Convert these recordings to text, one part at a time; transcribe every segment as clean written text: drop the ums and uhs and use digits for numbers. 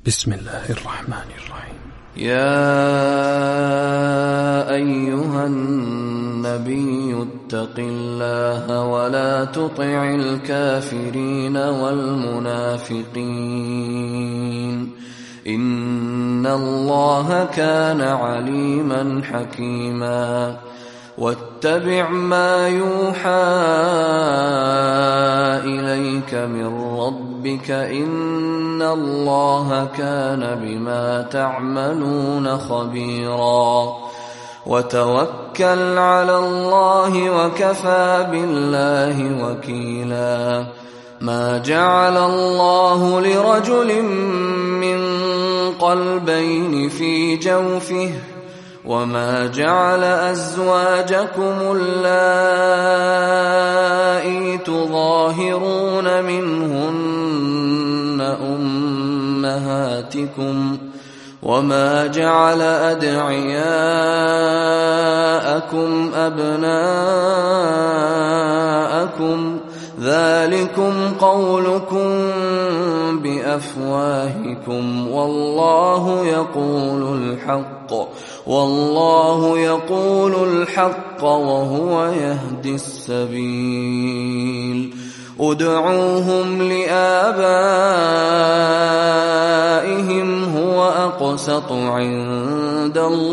بسم الله الرحمن الرحيم. يا أيها النبي اتق الله ولا تطع الكافرين والمنافقين إن الله كان عليما حكيما. واتبع ما يوحى إليك من ربك إن الله كان بما تعملون خبيرا. وتوكل على الله وكفى بالله وكيلا. ما جعل الله لرجل من قلبين في جوفه وما جعل أزواجكم اللائي تظاهرون منهن أمهاتكم وما جعل أدعياءكم أبناءكم ذلكم قولكم بأفواهكم والله يقول الحق وهو يهدي السبيل. ادعوهم لآبائهم هو أقسط عند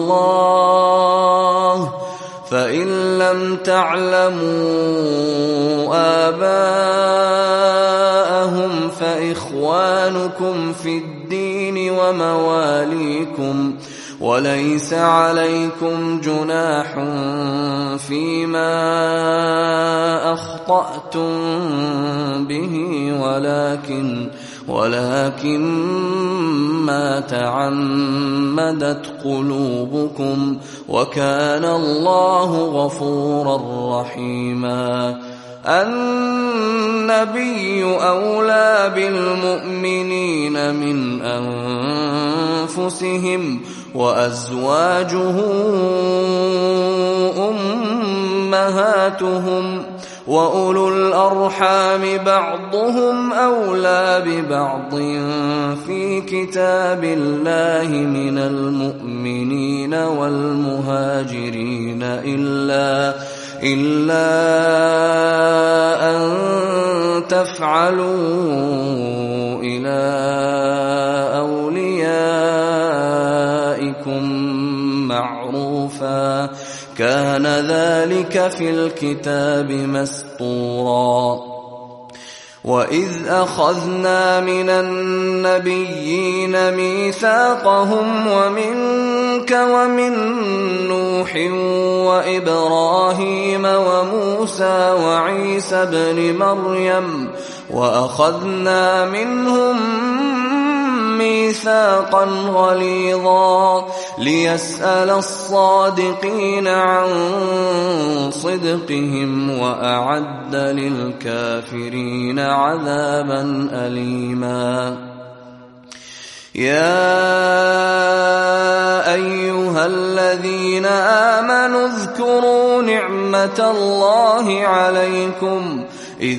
الله فإن لم تعلموا آباءهم فإخوانكم في الدين ومواليكم وليس عليكم جناح فيما أخطأتم به ولكن ما تعمدت قلوبكم وكان الله غفورا رحيما. النبي أولى بالمؤمنين من أنفسهم وأزواجه أمهاتهم وأولو الأرحام بعضهم أولى ببعض في كتاب الله من المؤمنين والمهاجرين إلا أن تفعلوا إلى أوليائكم معروفا كان ذلك في الكتاب مسطورا. وإذ أخذنا من النبيين ميثاقهم ومنك ومن نوح وإبراهيم وموسى وعيسى بن مريم وأخذنا منهم ميثاقا غليظا ليسأل الصادقين عن صدقهم وأعد للكافرين عذابا أليما. يا أيها الذين آمنوا اذكروا نعمة الله عليكم إذ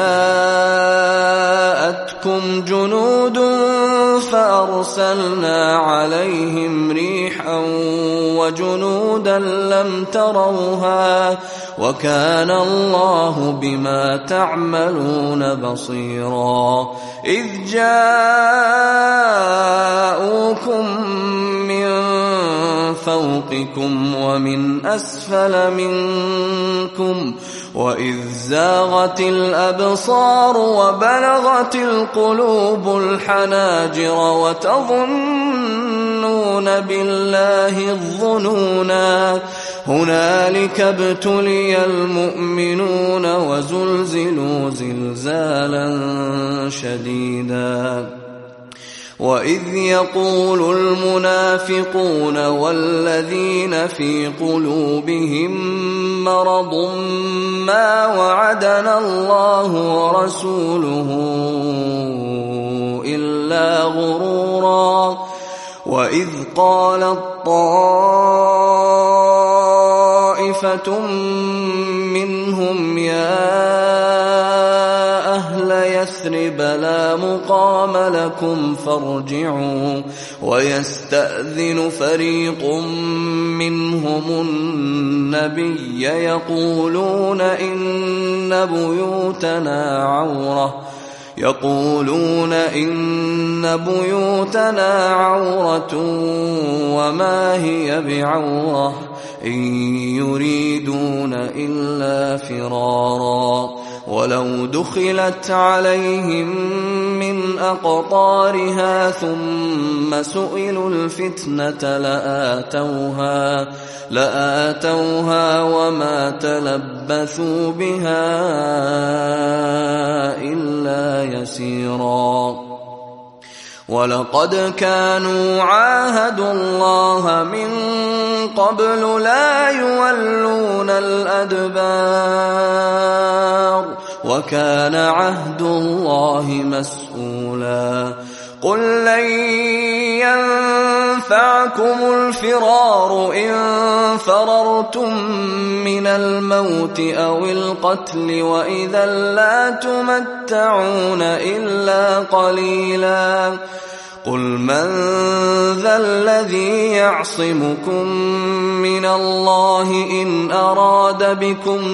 جاءتكم جنود فأرسلنا عليهم ريحا وجنودا لم تروها وكان الله بما تعملون بصيرا. إذ جاءوكم من فوقكم ومن أسفل منكم وإذ زاغت الأبصار وبلغت القلوب الحناجر وتظنون بالله الظنونا هنالك ابتلي المؤمنون وزلزلوا زلزالا شديدا. وإذ يقول المنافقون والذين في قلوبهم مرض ما وعدنا الله ورسوله إلا غرورا. وإذ قالت طائفة منهم يا أهل يثرب لا مقام لكم فارجعوا. ويستأذن فريق منهم النبي يقولون إن بيوتنا عورة وما هي بعورة إن يريدون إلا فرارا. ولو دخلت عليهم من أقطارها ثم سئلوا الفتنة لآتوها وما تلبثوا بها إلا يسيرا. ولقد كانوا عاهدوا الله من قبل لا يولون الأدبار وكان عهد الله مسؤولا. قل لن ينفعكم الفرار إن فررتم من الموت أو القتل وإذا لا تمتعون إلا قليلا. قل من ذا الذي يعصمكم من الله إن أراد بكم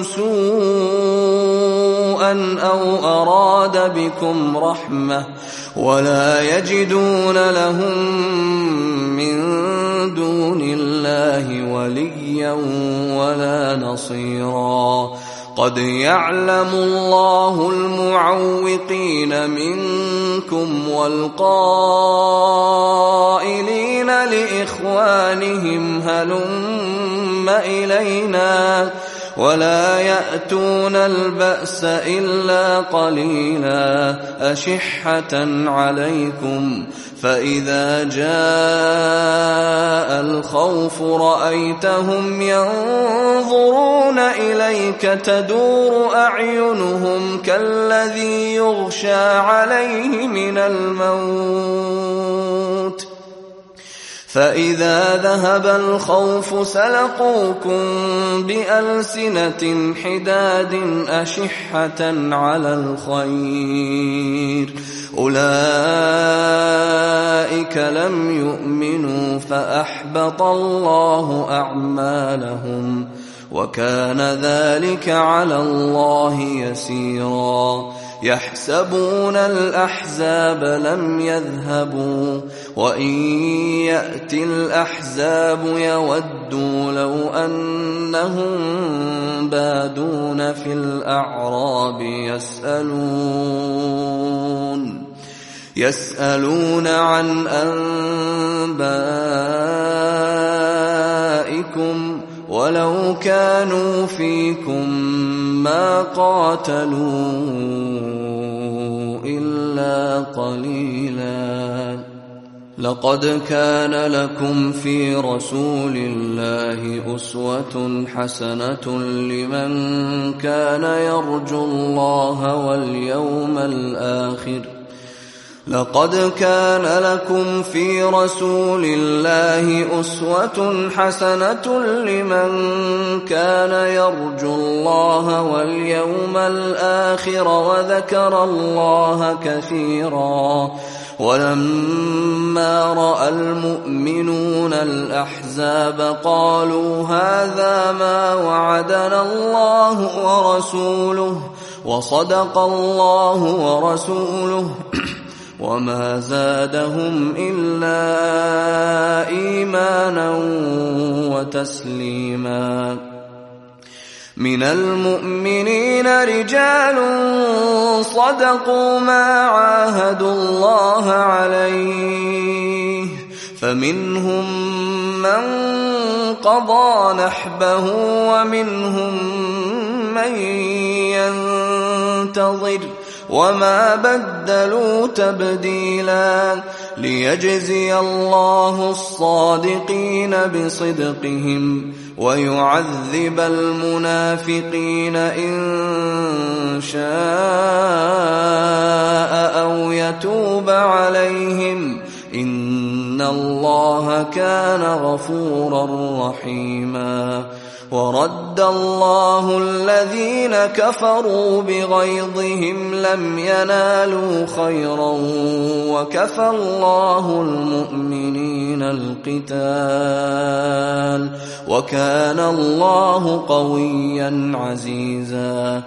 سوءا أو أراد بكم رحمة ولا يجدون لهم من دون الله وليا ولا نصيرا. قد يعلم الله المعوقين منكم والقائلين لإخوانهم هلم إلينا ولا يأتون البأس إلا قليلا أشحة عليكم. فإذا جاء الخوف رأيتهم ينظرون إليك تدور أعينهم كالذي يغشى عليه من الموت فإذا ذهب الخوف سلقوكم بألسنة حداد أشحة على الخير أولئك لم يؤمنوا فأحبط الله أعمالهم وكان ذلك على الله يسيرا. يحسبون الأحزاب لم يذهبوا وإن يأتي الأحزاب يودوا لو أنهم بادون في الأعراب يسألون عن أنبائكم ولو كانوا فيكم ما قاتلوا إلا قليلا. لقد كان لكم في رسول الله أسوة حسنة لمن كان يرجو الله واليوم الآخر لقد كان لكم في رسول الله أسوة حسنة لمن كان يرجو الله واليوم الآخر وذكر الله كثيرا. ولما رأى المؤمنون الأحزاب قالوا هذا ما وعدنا الله ورسوله وصدق الله ورسوله وما زادهم إلا إيمانا وتسليما. من المؤمنين رجال صدقوا ما عاهدوا الله عليه فمنهم من قضى نحبه ومنهم من ينتظر وما بدلوا تبديلا. ليجزي الله الصادقين بصدقهم ويعذب المنافقين إن شاء أو يتوب عليهم إن الله كان غفورا رحيما. ورد الله الذين كفروا بغيظهم لم ينالوا خيرا وكفى الله المؤمنين القتال وكان الله قويا عزيزا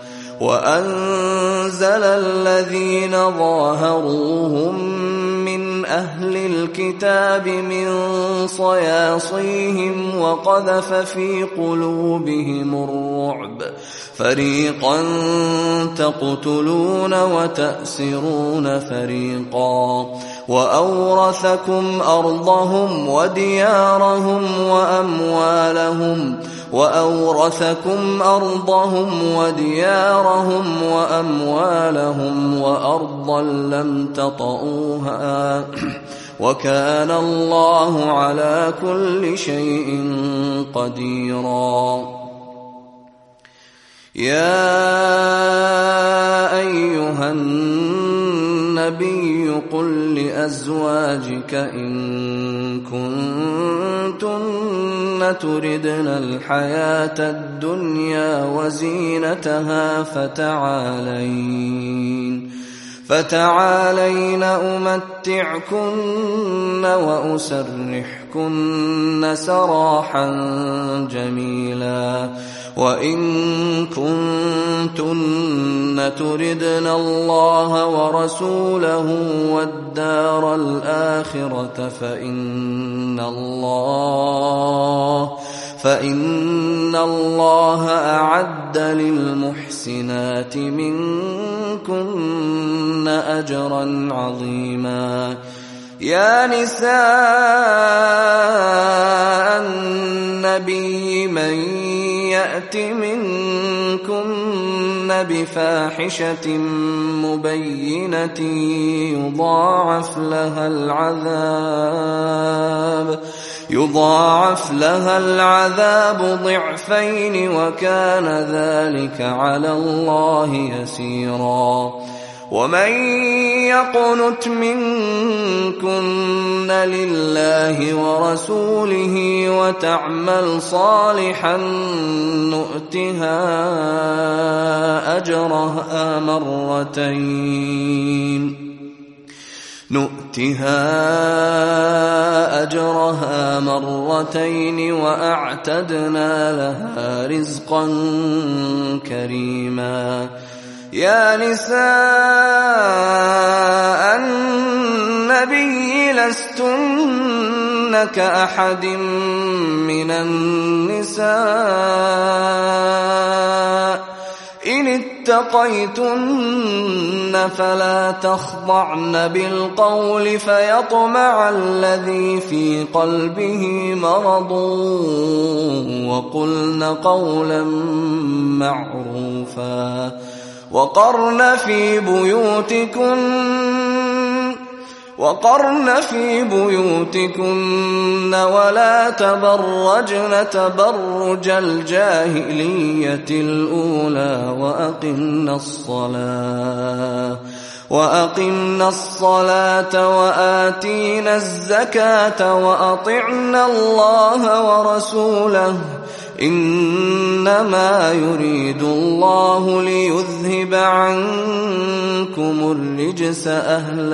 وأنزل الذين ظاهروهم من أهل الكتاب من صياصيهم وقذف في قلوبهم الرعب فريقا تقتلون وتأسرون فريقا وأورثكم أرضهم وديارهم وأموالهم وأرضا لم تطئوها وكان الله على كل شيء قديرا يا أيها النبي قل لأزواجك إن كنتن تردن الحياة الدنيا وزينتها فتعالين أمتعكن وأسرحكن سراحا جميلا وإن كنتن تردن الله ورسوله والدار الآخرة فإن الله أعد للمحسنات منكن أجرا عظيما يا نساء النبي من يأت منكن بفاحشة مبينة يضاعف لها العذاب ضعفين وكان ذلك على الله يسيرا ومن يقنت منكن لله ورسوله وتعمل صالحا نؤتها أجرها مرتين وأعتدنا لها رزقا كريما يا نساء النبي لستن كأحد من النساء إن اتقيتن فلا تخضعن بالقول فيطمع الذي في قلبه مرض وقلن قولا معروفا وقرن في بيوتكن ولا تبرجن تبرج الجاهلية الأولى وأقمنا الصلاة وآتينا الزكاة وأطعنا الله ورسوله إنما يريد الله ليذهب عنكم الرجس أهل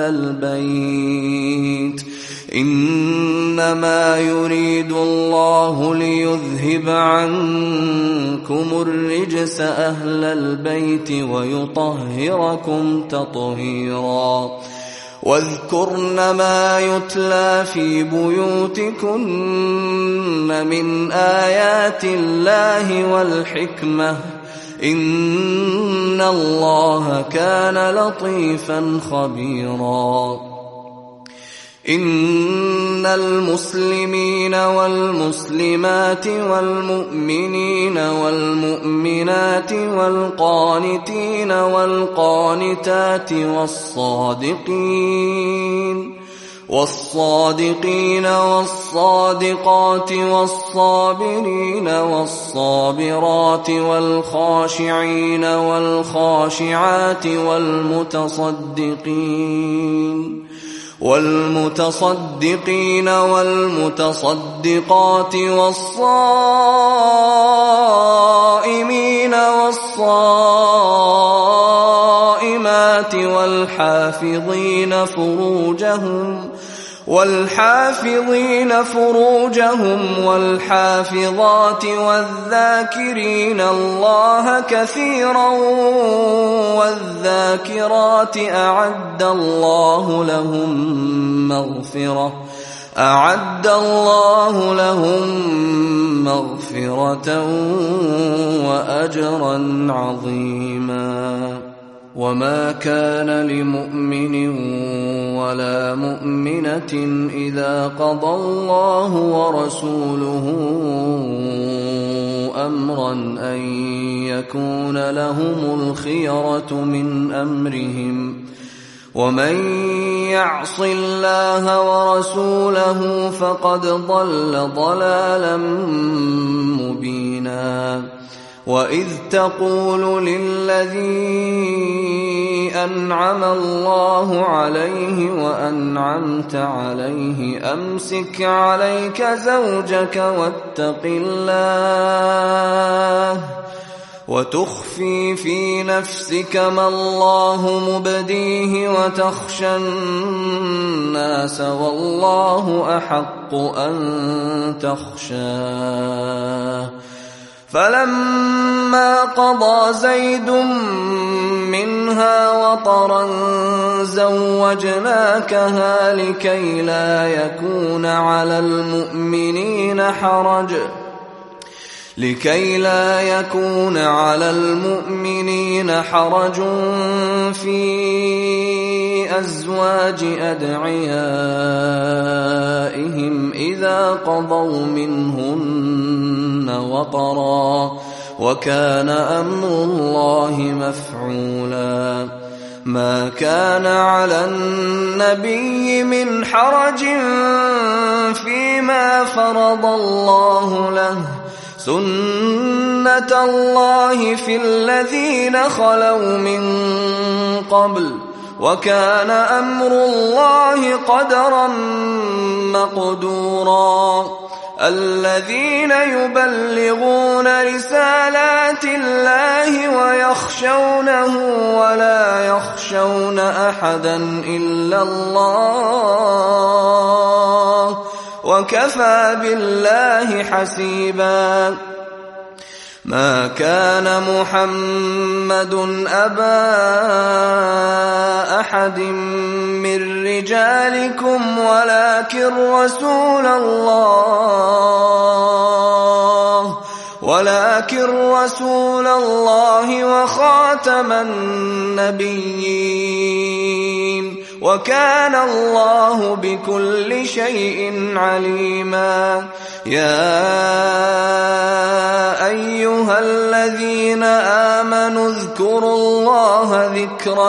البيت ويطهركم تطهيرا واذكرن ما يتلى في بيوتكن من آيات الله والحكمة إن الله كان لطيفا خبيرا إن المسلمين والمسلمات والمؤمنين والمؤمنات والقانتين والقانتات والصادقين والصادقات والصابرين والصابرات والخاشعين والخاشعات والمتصدقين والمتصدقات والصائمات والحافظين فروجهم والحافظات والذاكرين الله كثيرا والذاكرات أعد الله لهم مغفرة وأجرا عظيما. وما كان لمؤمن ولا مؤمنة إذا قضى الله ورسوله أمرا أن يكون لهم الخيرة من أمرهم، ومن يعص الله ورسوله فقد ضل ضلالا مبينا. وإذ تقول للذي أنعم الله عليه وأنعمت عليه أمسك عليك زوجك واتق الله وتخفي في نفسك ما الله مبديه وتخشى الناس والله أحق أن تخشاه. فلما قضى زيد منها وطرا زوجناكها لكي لا يكون على المؤمنين حرج في أزواج أدعيائهم إذا قضوا منهن وطرا، وكان أمر الله مفعولا. ما كان على النبي من حرج فيما فرض الله له، سنة الله في الذين خلوا من قبل، وكان أمر الله قدرا مقدورا. الذين يبلغون رسالات الله ويخشونه ولا يخشون أحدا إلا الله وكفى بالله حسيبا. ما كان محمد أبا أحد من رجالكم ولكن رسول الله وخاتم النبيين، وكان الله بكل شيء عليما. يا أيها الذين آمنوا اذكروا الله ذكرا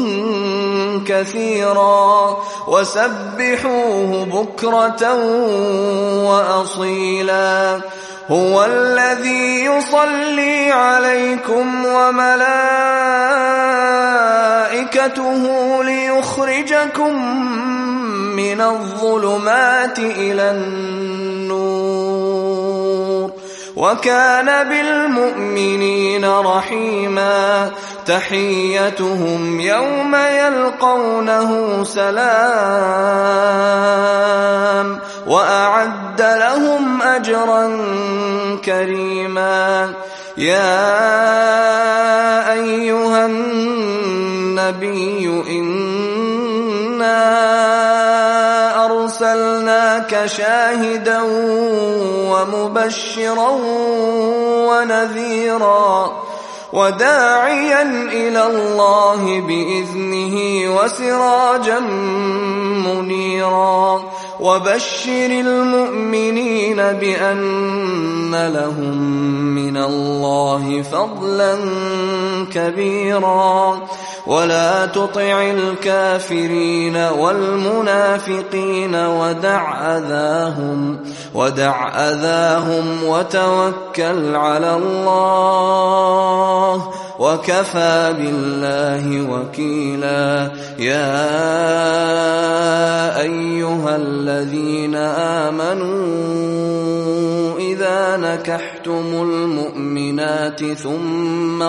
كثيرا وسبحوه بكرة وأصيلا. هو الذي يصلي عليكم وملائكته ليخرجكم من الظلمات إلى النور، وكان بالمؤمنين رحيما. تحيتهم يوم يلقونه سلام، وأعد لهم أجرا كريما. يا أيها النبي إنا أرسلناك شاهدا ومبشرا ونذيرا وداعيا إلى الله بإذنه وسراجا منيرا. وبشر المؤمنين بأن لهم من الله فضلا كبيرا. ولا تطع الكافرين والمنافقين ودع أذاهم وتوكل على الله وكفى بالله وكيلا. يا أيها الذين آمنوا إذا نكحتم المؤمنات المؤمنات ثم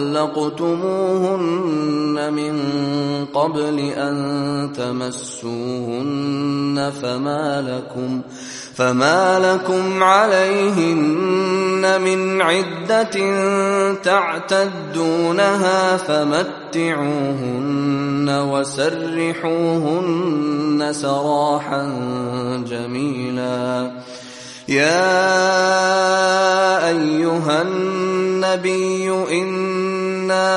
طلقتموهن من قبل أن تمسوهن فما لكم عليهن من عدة تعتدونها فمتعوهن وسرحوهن سراحا جميلا. يا أيها النبي إنا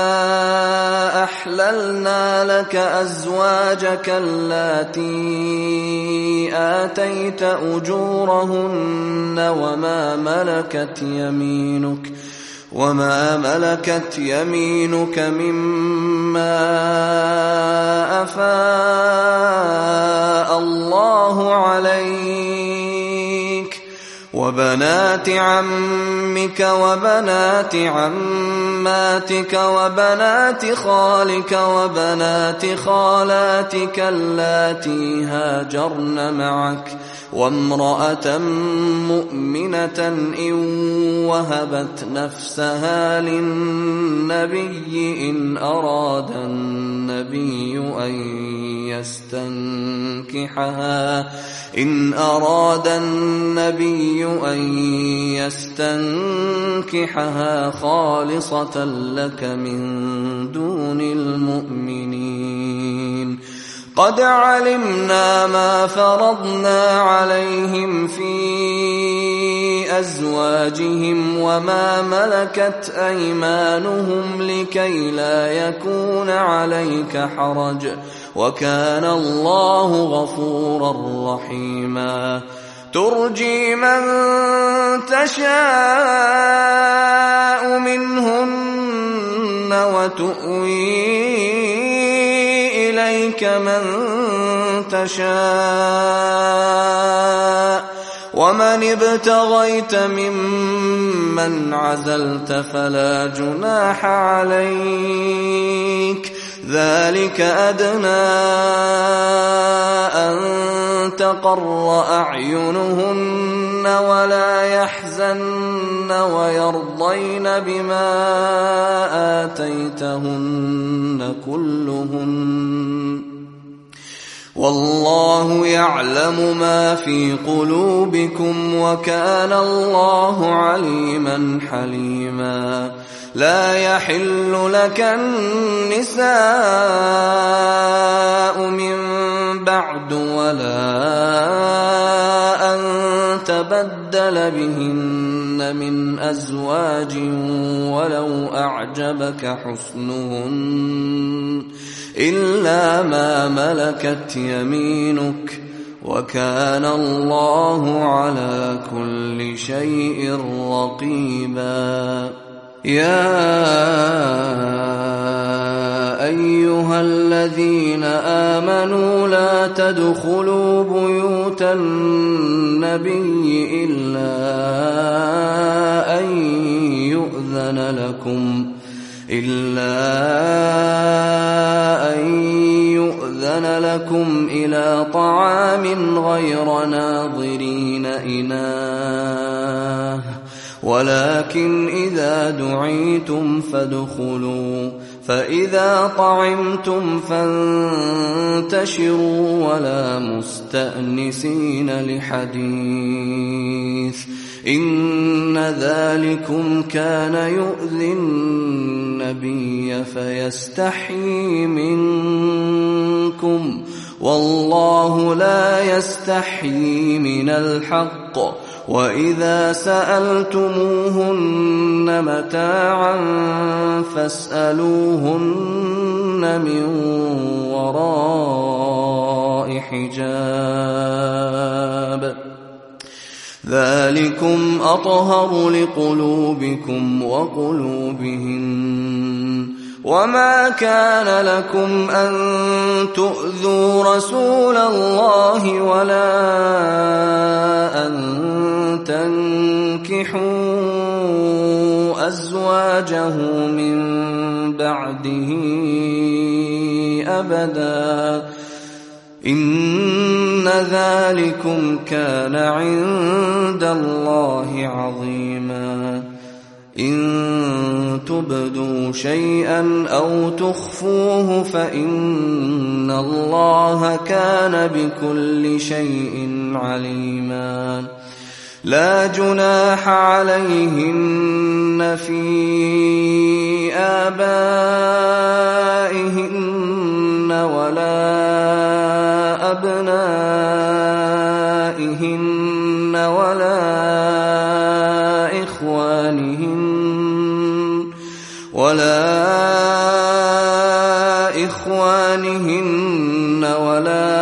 أحللنا لك أزواجك اللاتي آتيت أجورهن وما ملكت يمينك مما أفاء الله عليك وبنات عمك وبنات عماتك وبنات خالك وبنات خالاتك اللاتي هاجرن معك وامرأة مؤمنة إن وهبت نفسها للنبي إن أراد النبي أن يستنكحها خالصة لك من دون المؤمنين. قد علمنا ما فرضنا عليهم في أزواجهم وما ملكت أيمانهم لكي لا يكون عليك حرج وكان الله غفورا رحيما. ترجي من تشاء منهن وتؤوي إليك من تشاء ومن ابتغيت ممن عزلت فلا جناح عليك. ذلك أدنى أن تقر أعينهن ولا يحزن ويرضين بما آتيتهن كلهن والله يعلم ما في قلوبكم وكان الله عليما حليما. لا يحل لك النساء من بعد ولا أن تبدل بهن من أزواج ولو أعجبك حسنهن إلا ما ملكت يمينك وكان الله على كل شيء رقيبا. يا أيها الذين آمنوا لا تدخلوا بيوت النبي إلا أن يؤذن لكم إلى طعام غير ناظرين إناه ولكن إذا دعيتم فادخلوا فإذا طعمتم فانتشروا ولا مستأنسين لحديث إن ذلكم كان يؤذي النبي فيستحيي منكم والله لا يستحيي من الحق. وإذا سألتموهن متاعا فاسألوهن من وراء حجاب ذلكم أطهر لقلوبكم وقلوبهن. وما كان لكم أن تؤذوا رسول الله ولا أن تنكحوا أزواجه من بعده أبدا إن ذلكم كان عند الله عظيما. إن تبدوا شيئا أو تخفوه فإن الله كان بكل شيء عليما لا جناح عليهن في آبائهن ولا أبنائهن ولا إخوانهن ولا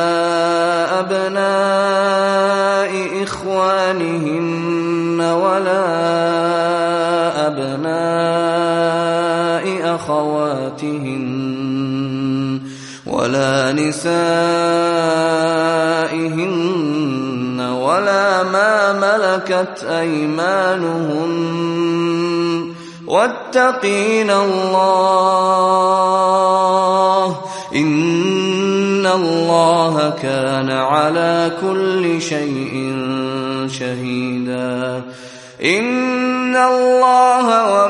أبناء إخوانهن ولا أبناء أخواتهن ولا نسائهن ولا ما ملكت أيمانهن واتقين الله إن الله كان على كل شيء شهيدا إن الله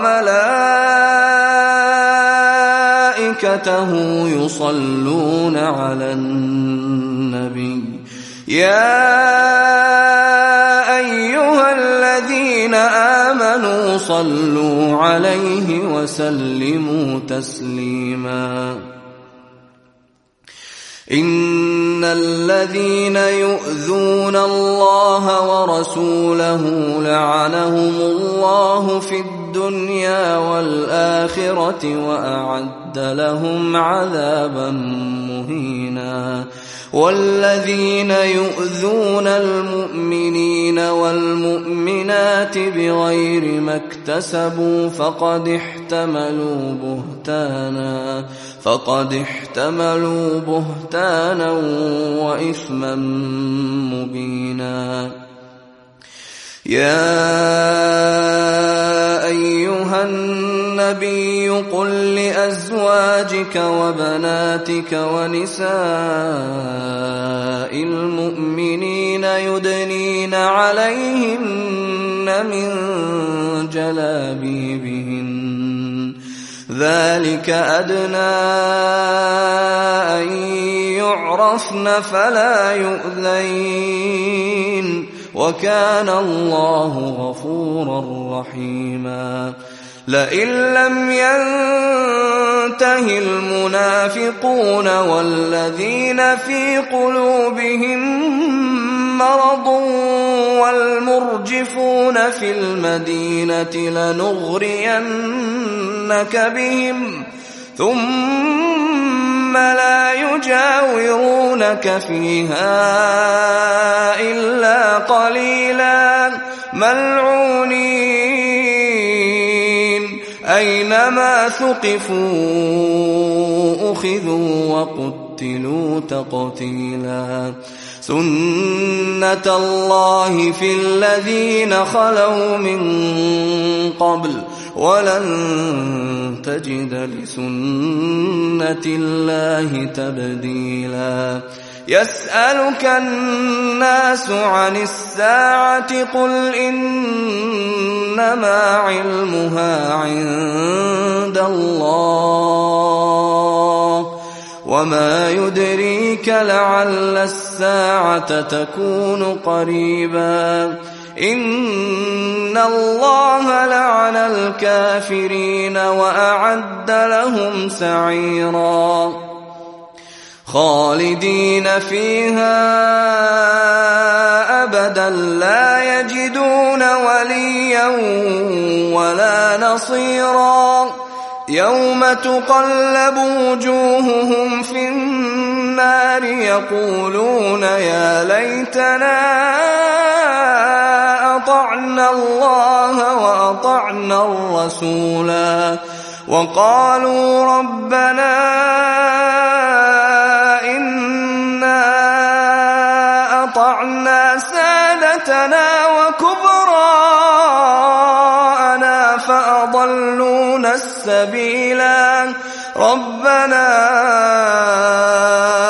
وملائكته يصلون على النبي يا أيها الذين آمنوا صلوا عليه وسلموا تسليما إن الذين يؤذون الله ورسوله لعنهم الله في الدنيا والآخرة وأعد لهم عذابا مهينا والذين يؤذون المؤمنين والمؤمنات بغير ما اكتسبوا فقد احتملوا بهتانا وإثما مبينا يا أيها النبي قل لأزواجك وبناتك ونساء المؤمنين يدنين عليهن من جلابيبهن ذلك أدنى أن يعرفن فلا يؤذين وكان الله غفورا رحيما لئن لم ينته المنافقون والذين في قلوبهم مرض والمرجفون في المدينة لنغرينك بهم ثم لا يجاورونك فيها إلا قليلا ملعونين أينما ثقفوا أخذوا وقتلوا تقتيلا سنة الله في الذين خلوا من قبل ولن تجد لسنة الله تبديلا يسألك الناس عن الساعة قل إنما علمها عند الله وما يدريك لعل الساعة تكون قريبا إن الله لعن الكافرين وأعد لهم سعيرا خالدين فيها أبدا لا يجدون وليا ولا نصيرا يوم تقلب وجوههم في النار يقولون يا ليتنا أطعنا الله وأطعنا الرسولا وقالوا ربنا إنا أطعنا سادتنا وكبراءنا فأضلونا السبيلا ربنا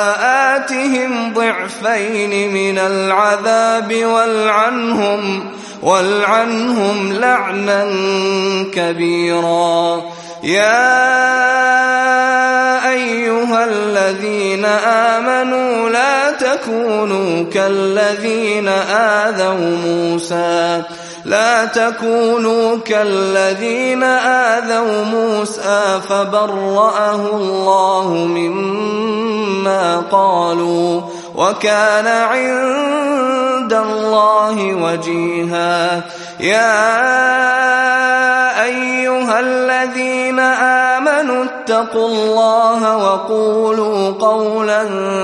آتهم ضعفين من العذاب والعنهم لعنا كبيرا. يا أيها الذين آمنوا لا تكونوا كالذين آذوا موسى فبرأه الله مما قالوا وكان عند الله وجيها. يا أيها الذين آمنوا اتقوا الله وقولوا قولا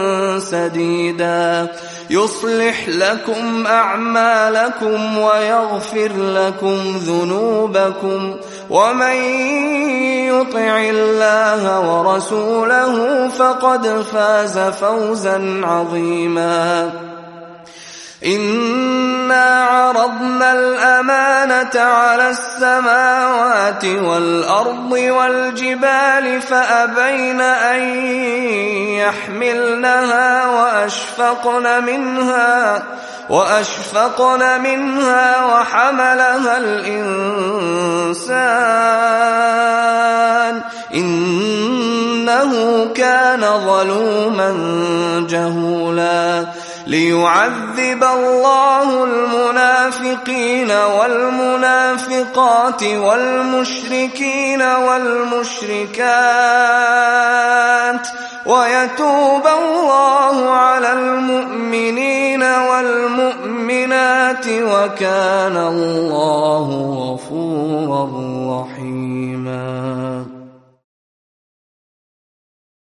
سديدا يصلح لكم أعمالكم ويغفر لكم ذنوبكم، ومن يطع الله ورسوله فقد فاز فوزا عظيما. إنا عرضنا الأمانة على السماوات والأرض والجبال فأبين أن يحملنها وأشفقن منها وحملها الإنسان إنه كان ظلوما جهولا. ليعذب الله المنافقين والمنافقات والمشركين والمشركات ويتوب الله على المؤمنين والمؤمنات وكان الله غفورا رحيما.